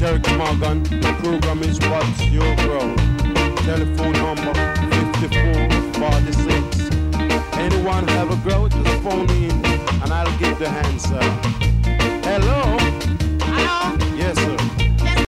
Derek Morgan, the program is What's Your Grow? Telephone number 5446. Anyone have a grow? Just phone in and I'll give the answer.